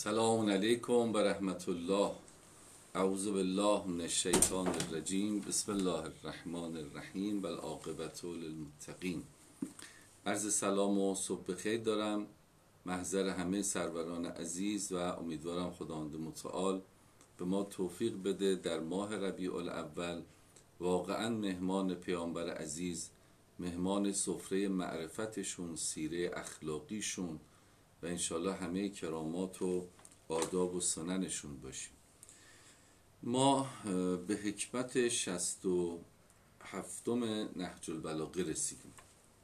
سلام علیکم و رحمت الله. اعوذ بالله من الشیطان الرجیم. بسم الله الرحمن الرحیم و العاقبة للمتقین. عرض سلام و صبح بخیر دارم محضر همه سروران عزیز و امیدوارم خداوند متعال به ما توفیق بده در ماه ربیع الاول واقعا مهمان پیامبر عزیز، مهمان سفره معرفتشون، سیره اخلاقیشون و انشالله همه کرامات و آداب و سننشون باشیم. ما به حکمت 67 نهج البلاغه رسیدیم.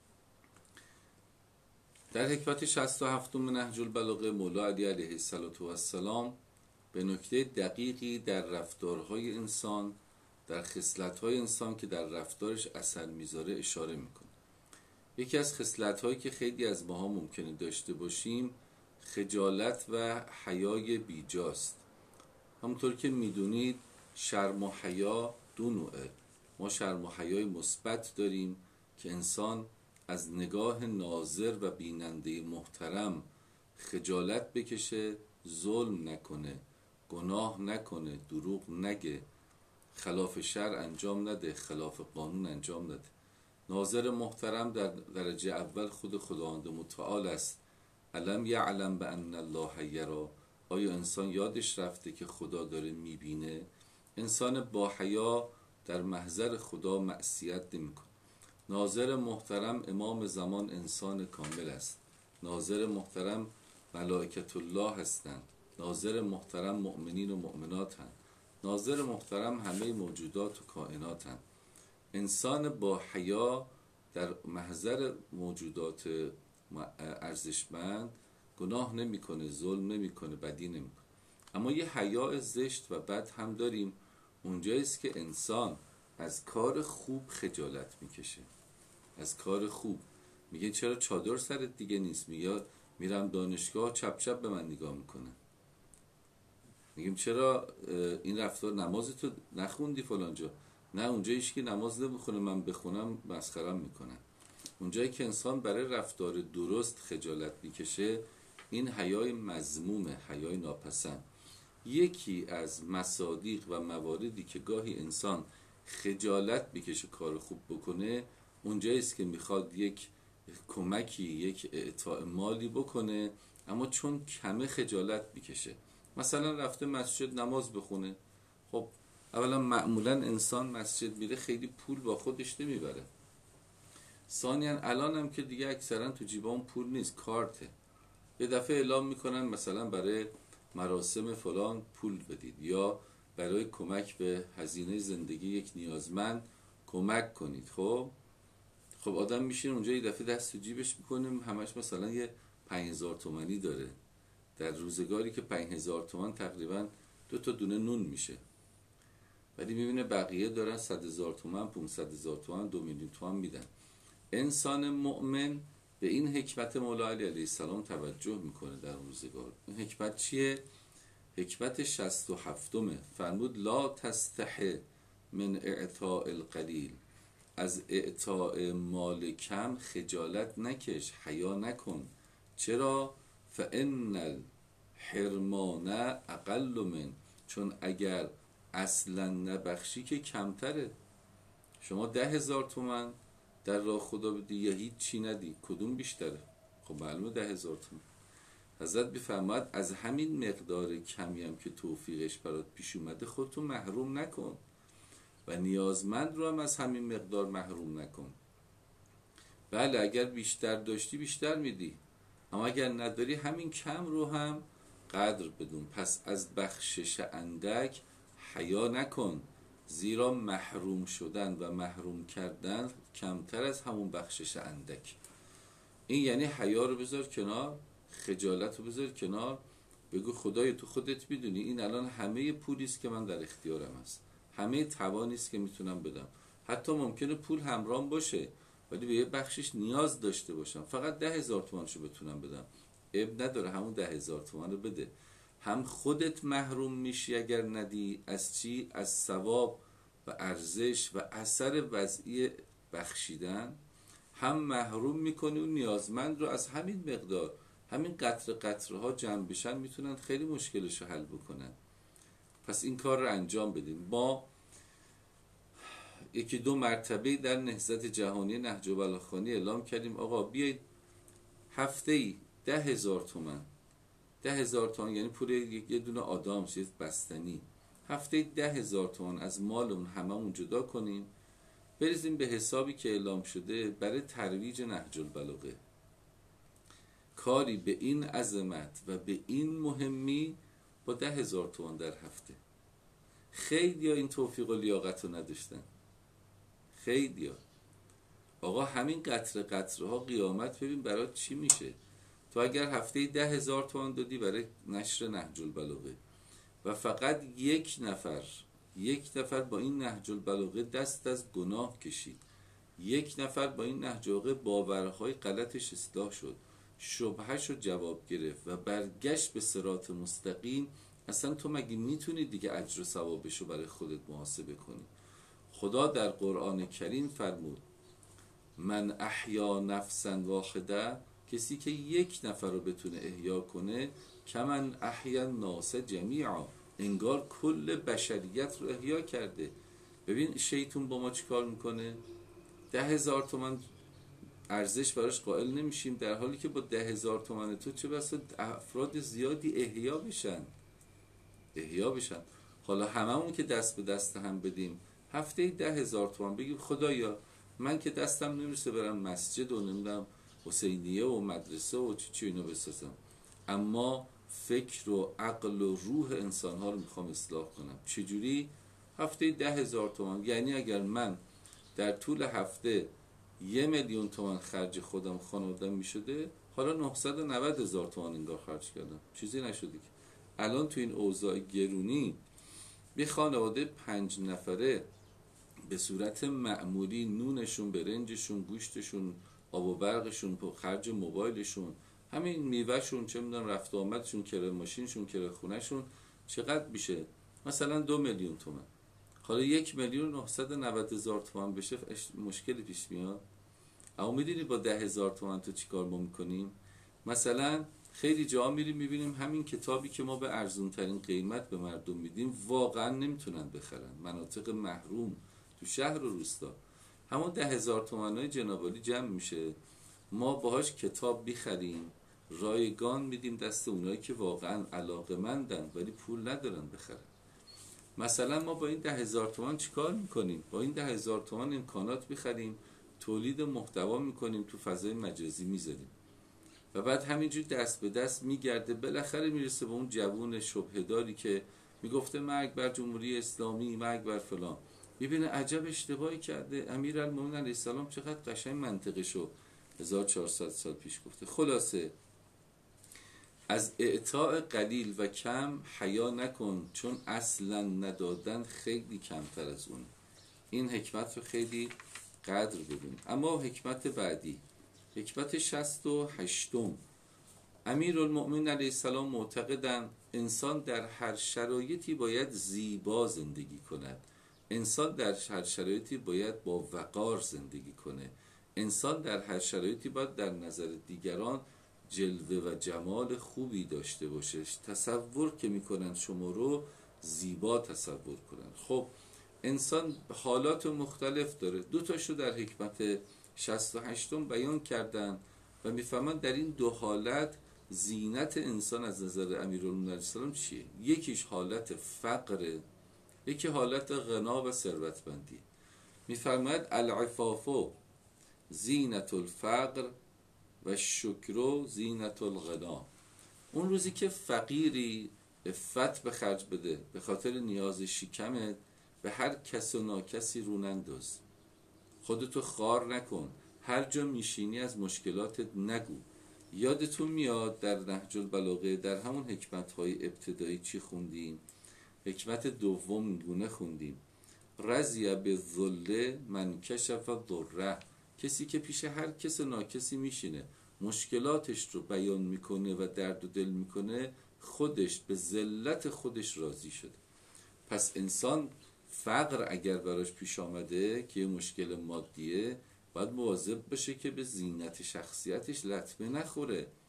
در حکمت 67 نهج البلاغه مولا علی علیه السلام به نکته دقیقی در رفتارهای انسان، در خصلت‌های انسان که در رفتارش اثر میذاره اشاره میکنه. یکی از خصلت‌هایی که خیلی از ماها ممکنه داشته باشیم خجالت و حیای بیجاست. همونطور که میدونید شرم و حیا دو نوعه. ما شرم و حیای مثبت داریم که انسان از نگاه ناظر و بیننده محترم خجالت بکشه، ظلم نکنه، گناه نکنه، دروغ نگه، خلاف شرع انجام نده، خلاف قانون انجام نده. ناظر محترم در درجه اول خود خداوند متعال است. الم یعلم بان الله یری. آیا انسان یادش رفته که خدا داره میبینه؟ انسان با حیا در محضر خدا معصیت نمیکنه. ناظر محترم امام زمان انسان کامل است. ناظر محترم ملائکت الله هستند. ناظر محترم مؤمنین و مؤمنات هستند. ناظر محترم همه موجودات و کائنات هستند. انسان با حیا در محضر موجودات ارزشمند گناه نمیکنه، ظلم نمیکنه، بدی نمیکنه. اما یه حیا زشت و بد هم داریم. اونجاییست که انسان از کار خوب خجالت میکشه. از کار خوب میگه چرا چادر سرت دیگه نیست؟ میگه میرم دانشگاه چپ چپ به من نگاه میکنه. میگیم چرا این رفتار، نمازتو نخوندی فلان جا؟ نه، اونجاییش که نماز نمیخونه من بخونم مسخرم میکنن. اونجایی که انسان برای رفتار درست خجالت میکشه این حیای مذمومه، حیای ناپسند. یکی از مصادیق و مواردی که گاهی انسان خجالت میکشه کار خوب بکنه اونجاییست که میخواد یک کمکی، یک اعطاء مالی بکنه اما چون کمه خجالت میکشه. مثلا رفته مسجد نماز بخونه. خب اولا معمولا انسان مسجد میره خیلی پول با خودش نمیبره. ثانیاً الان هم که دیگه اکثرا تو جیبام پول نیست، کارته. یه دفعه اعلام میکنن مثلا برای مراسم فلان پول بدید یا برای کمک به هزینه زندگی یک نیازمند کمک کنید. خب آدم میشین اونجا یه دفعه دست تو جیبش میکنیم همش مثلا یه 5000 تومانی داره، در روزگاری که 5000 تومان تقریبا 2 تا دونه نون میشه. ولی میبینه بقیه دارن 100,000 تومان، 500,000 تومان، 2 میلیون تومان میدن. انسان مؤمن به این حکمت مولا علی علیه السلام توجه میکنه در روزگار. این حکمت چیه؟ حکمت 67 فرمود لا تستحی من اعطاء القلیل. از اعطاء مال کم خجالت نکش، حیا نکن. چرا؟ فان الحرمان اقل من. چون اگر اصلا نبخشی که کمتره. شما 10,000 تومان در راه خدا بدی یا هیچ چی ندی، کدوم بیشتره؟ خب معلومه 10,000 تومان. حضرت بفرماید از همین مقدار کمی هم که توفیقش برات پیش اومده خودتو محروم نکن و نیازمند رو هم از همین مقدار محروم نکن. بله اگر بیشتر داشتی بیشتر میدی، اما اگر نداری همین کم رو هم قدر بدون. پس از بخشش اندک حیا نکن، زیرا محروم شدن و محروم کردن کمتر از همون بخشش اندک. این یعنی حیا رو بذار کنار، خجالت رو بذار کنار، بگو خدای تو خودت میدونی این الان همه پولیست که من در اختیارم هست، همه توانیست که میتونم بدم. حتی ممکنه پول همراه باشه ولی به یه بخشش نیاز داشته باشم، فقط 10,000 تومانشو بتونم بدم. عیب نداره همون 10,000 تومان رو بده. هم خودت محروم میشی اگر ندی. از چی؟ از ثواب و ارزش و اثر وضعی بخشیدن. هم محروم میکنی اون نیازمند رو از همین مقدار. همین قطره ها جمع بشن میتونن خیلی مشکلش رو حل بکنن. پس این کار رو انجام بدیم. ما 1-2 مرتبه در نهضت جهانی نهج بلاغخوانی اعلام کردیم آقا بیایید هفته‌ای 10,000 تومان، 10,000 تومان یعنی پول یه دونه آدم، چیز بستنی، هفته‌ای 10,000 تومان از مالمون هممون جدا کنیم، بریزیم به حسابی که اعلام شده برای ترویج نهج البلاغه. کاری به این عظمت و به این مهمی با 10,000 تومان در هفته. خیلی ها این توفیق و لیاقت رو نداشتن، خیلی ها. آقا همین قطره ها قیامت ببین برات چی میشه. تو اگر هفته 10,000 تومان دادی برای نشر نهج البلاغه و فقط یک نفر با این نهج البلاغه دست از گناه کشید، یک نفر با این نهج البلاغه باورهای غلطش اصلاح شد، شبهش رو جواب گرفت و برگشت به صراط مستقیم، اصلا تو مگه میتونی دیگه اجر و ثوابش رو برای خودت محاسبه کنی؟ خدا در قرآن کریم فرمود من احیا نفسا واحده، کسی که یک نفر رو بتونه احیا کنه، کمن احیا الناس جمیعا، انگار کل بشریت رو احیا کرده. ببین شیطون با ما چیکار میکنه؟ 10,000 تومان ارزش براش قائل نمیشیم، در حالی که با 10,000 تومان تو چه بسا افراد زیادی احیا بشن. حالا هممون که دست به دست هم بدیم، هفته 10,000 تومان بگیم خدایا من که دستم نمیرسه برم مسجد و نمیدونم حسینیه و مدرسه و چی اینو بسازم، اما فکر و عقل و روح انسانها رو میخوام اصلاح کنم. چجوری؟ هفته 10,000 تومان، یعنی اگر من در طول هفته 1,000,000 تومان خرج خودم خانوادم میشده، حالا 990,000 تومان انگار خرج کردم، چیزی نشده که. الان تو این اوضاع گرونی به خانواده 5 نفره به صورت معمولی نونشون، برنجشون، گوشتشون، آب و برقشون، خرج موبایلشون، همین میوهشون، چه میدونم رفت و آمدشون، کرایه ماشینشون، کرایه خونهشون چقدر میشه؟ مثلا 2,000,000 تومان. حالا 1,990,000 تومان بشه مشکلی پیش میاد؟ اما میدونی با 10,000 تومان تو چی کار ما میکنیم؟ مثلا خیلی جا میریم میبینیم همین کتابی که ما به ارزون ترین قیمت به مردم میدیم واقعا نمیتونن بخرن. مناطق محروم تو شهر و روستا همون 10,000 تومانای جنابالی جمع میشه، ما باهاش کتاب بخریم، رایگان میدیم دست اونایی که واقعا علاقه‌مندن ولی پول ندارن بخرن. مثلا ما با این 10,000 تومان چیکار میکنیم؟ با این 10,000 تومان امکانات بخریم، تولید محتوا میکنیم، تو فضای مجازی میذاریم و بعد همینجور دست به دست میگرده، بالاخره میرسه به اون جوون شبهداری که میگفته مرگ بر جمهوری اسلامی، مرگ بر فلان. میبینه عجب اشتباهی کرده، امیرالمومنین علیه السلام چقدر قشنگ منطقشو 1400 سال پیش گفته. خلاصه از اعطاء قلیل و کم حیا نکن، چون اصلا ندادن خیلی کمتر از اون. این حکمت رو خیلی قدر بدون. اما حکمت بعدی، حکمت 68، امیرالمومنین علیه السلام معتقدند انسان در هر شرایطی باید زیبا زندگی کند، انسان در هر شرایطی باید با وقار زندگی کنه، انسان در هر شرایطی باید در نظر دیگران جلوه و جمال خوبی داشته باشه. تصور که میکنن شما رو زیبا تصور کنن. خب انسان حالات مختلف داره، 2 تاشو در حکمت 68 بیان کردن و میفهمن در این 2 حالت زینت انسان از نظر امیرالمومنین علیه السلام چیه. یکیش حالت فقره، یکی حالت غنا و ثروتمندی. میفرماید العفاف زینت الفقر و شکر زینت الغنا. اون روزی که فقیری عفت به خرج بده به خاطر نیاز شکمت، به هر کس و ناکسی رو ننداز، خودتو خار نکن، هر جا میشینی از مشکلاتت نگو. یادتون میاد در نهج البلاغه در همون حکمت‌های ابتدایی چی خوندیم؟ حکمت دوم گونه خوندیم رضی بالذل من کشف ضره، کسی که پیش هر کس ناکسی میشینه مشکلاتش رو بیان میکنه و درد و دل میکنه، خودش به ذلت خودش راضی شده. پس انسان فقر اگر براش پیش آمده که یه مشکل مادیه، باید مواظب باشه که به زینت شخصیتش لطمه نخوره.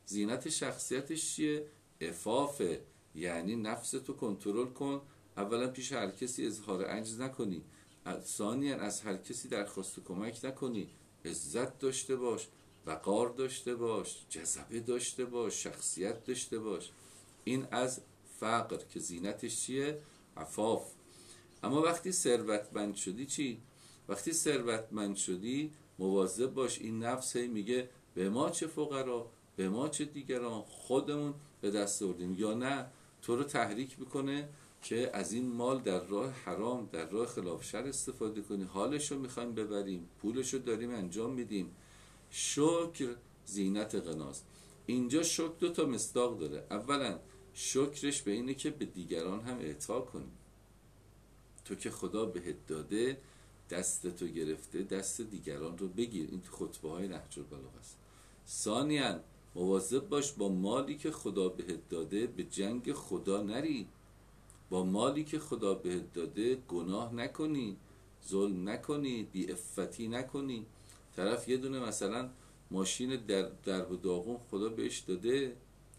زینت شخصیتش چیه؟ عفافه، یعنی نفستو کنترل کن. اولا پیش هر کسی اظهار عجز نکنی، ثانیا از هر کسی درخواست کمک نکنی، عزت داشته باش، وقار داشته باش، جذبه داشته باش، شخصیت داشته باش. این از فقر که زینتش چیه؟ عفاف. اما وقتی ثروتمند شدی چی؟ وقتی ثروتمند شدی مواظب باش، این نفس هی میگه به ما چه فقرا، به ما چه دیگران، خودمون به دست آوردیم، یا نه تو رو تحریک میکنه که از این مال در راه حرام، در راه خلاف شر استفاده کنی. حالشو میخوایم ببریم، پولشو داریم انجام میدیم. شکر زینت غناست. اینجا شکر دو تا مصداق داره. اولا شکرش به اینه که به دیگران هم اعطا کنی. تو که خدا بهت داده، دست تو گرفته، دست دیگران رو بگیر. این خطبه های نهج البلاغه است. ثانیاً مواظب باش با مالی که خدا بهت داده به جنگ خدا نری. با مالی که خدا بهت داده گناه نکنی، ظلم نکنی، بی‌عفتی نکنی. طرف یه دونه مثلا ماشین در و داغون خدا بهش داده،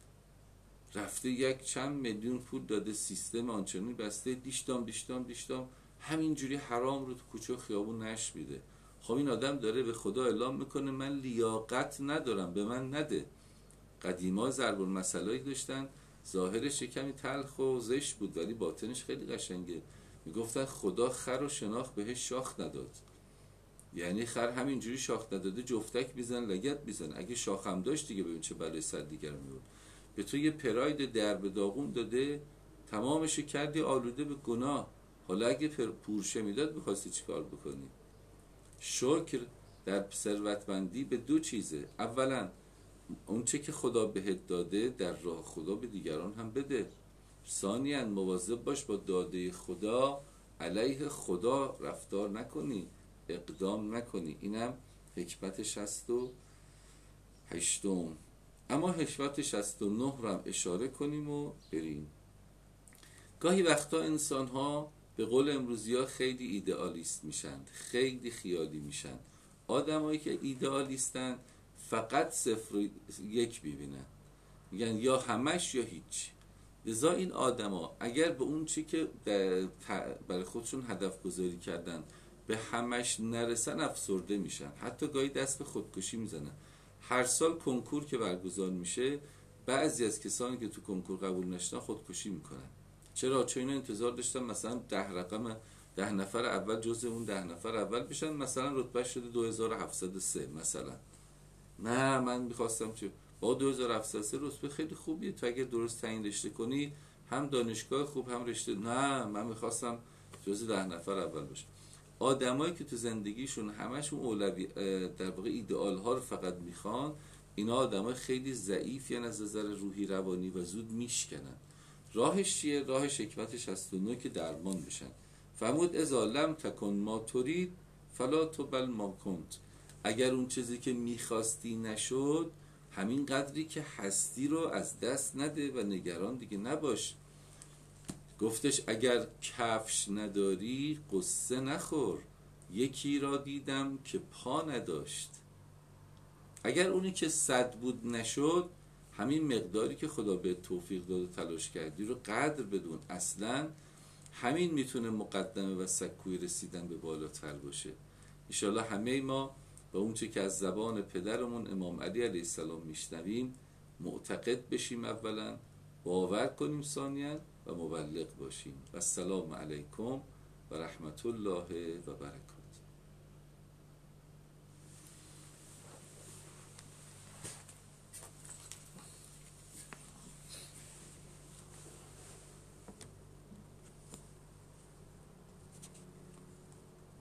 رفته یک چند میلیون پول داده، سیستم آنچنانی بسته، دیشتام همینجوری حرام رو تو کوچه و خیابون نشر میده. خب این آدم داره به خدا اعلام میکنه من لیاقت ندارم، به من نده. قدیما ضرب المثلایی داشتن، ظاهرش کمی تلخ و زشت بود ولی باطنش خیلی قشنگه. میگفتن خدا خر و شناخت بهش شاخ نداد. یعنی خر همینجوری شاخ نداده جفتک بیزن لگد بیزن، اگه شاخم داشت دیگه ببین چه بلای سر دیگر میبود. به تو یه پراید درب داغون داده، تمامش کردی آلوده به گناه. حالا اگه پورشه میداد میخواستی چی کار بکنی؟ شکر در ثروتمندی به دو چیزه. اولا اون چه که خدا بهت داده در راه خدا به دیگران هم بده. ثانیاً مواظب باش با داده خدا علیه خدا رفتار نکنی، اقدام نکنی. اینم حکمت 68. اما حکمت 69 رو هم اشاره کنیم و بریم. گاهی وقتا انسان ها به قول امروزی ها خیلی ایدئالیست میشن، خیلی خیالی میشن. آدمایی که ایدئالیستن فقط 0 و 1 ببینن، میگن یا همش یا هیچ. لذا این آدما اگر به اون چی که برای خودشون هدف گذاری کردن به همش نرسن افسرده میشن، حتی گاهی دست به خودکشی میزنن. هر سال کنکور که برگزار میشه بعضی از کسانی که تو کنکور قبول نشدن خودکشی میکنن. چرا؟ چون اینا انتظار داشتن مثلا 10 نفر اول جزء اون 10 نفر اول بشن، مثلا رتبه شده 2703 مثلا. نه من میخواستم چه با 2703 رتبه خیلی خوبیه، تو اگر درست تعیین رشته کنی هم دانشگاه خوب هم رشته. نه من میخواستم جزء 10 نفر اول بشم. آدمایی که تو زندگیشون همشون اولوی در واقع ایدئال ها رو فقط میخوان، اینا آدمای خیلی ضعیفی از نظر روحی روانی و زود میشکنن. راهش چیه؟ راهش حکمت 69 که درمان بشن. فرمود اذا لم تکن ما ترید فلا تبل ما کنت. اگر اون چیزی که میخواستی نشد، همین قدری که هستی رو از دست نده و نگران دیگه نباش. گفتش اگر کفش نداری قصه نخور، یکی را دیدم که پا نداشت. اگر اونی که 100 بود نشد، همین مقداری که خدا به توفیق داد و تلاش کردی رو قدر بدون. اصلا همین میتونه مقدمه و سکوی رسیدن به بالاتر باشه. انشالله همه ما با اون چه که از زبان پدرمون امام علی علیه السلام میشنویم معتقد بشیم، اولا باور کنیم، ثانیاً و مبلغ باشیم. و السلام علیکم و رحمت الله و برکاته.